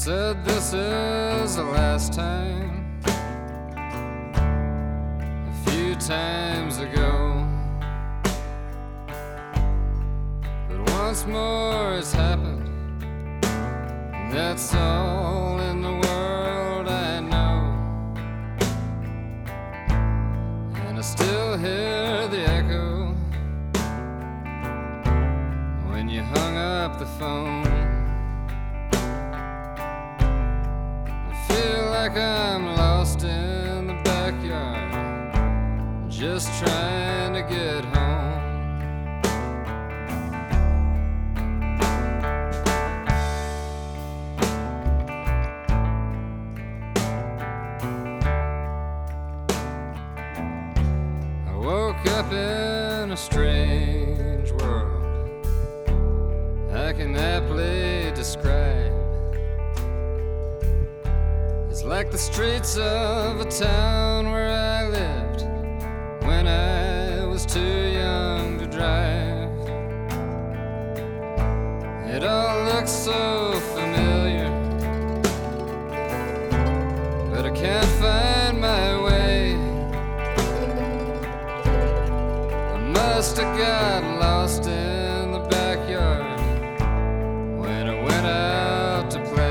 said this is the last time, a few times ago, but once more it's happened, and that's all in the world I know. And I still hear the echo when you hung up the phone. Like I'm lost in the backyard, just trying to get home. I woke up in a strange world I can aptly describe. It's like the streets of a town where I lived when I was too young to drive. It all looks so familiar, but I can't find my way. I must have got lost in the backyard when I went out to play.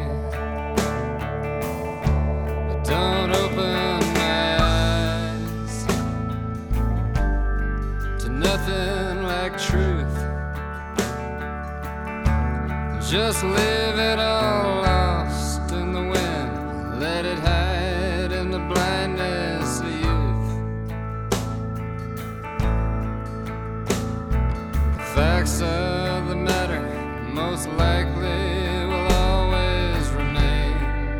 Don't open my eyes to nothing like truth. Just leave it all lost in the wind. Let it hide in the blindness of youth. The facts of the matter most likely will always remain.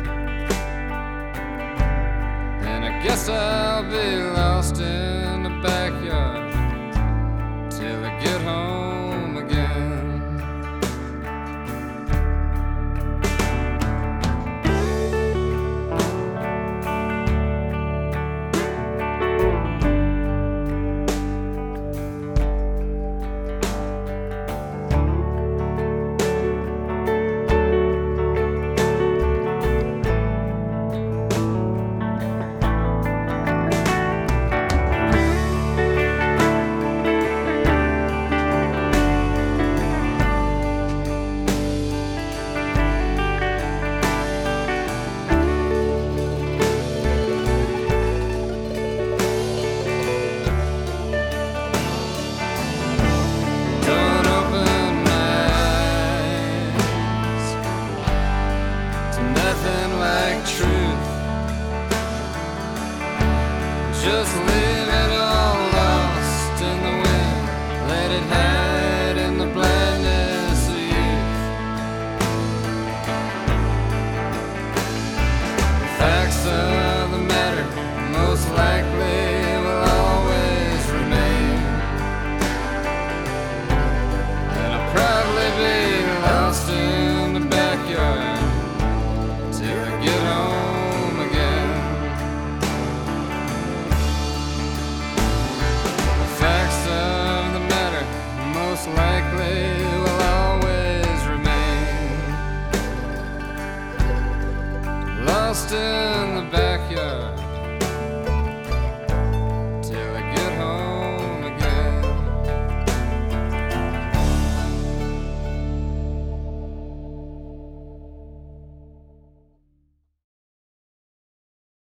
Guess I'll be lost in the backyard till I get home again. Nothing like truth. Just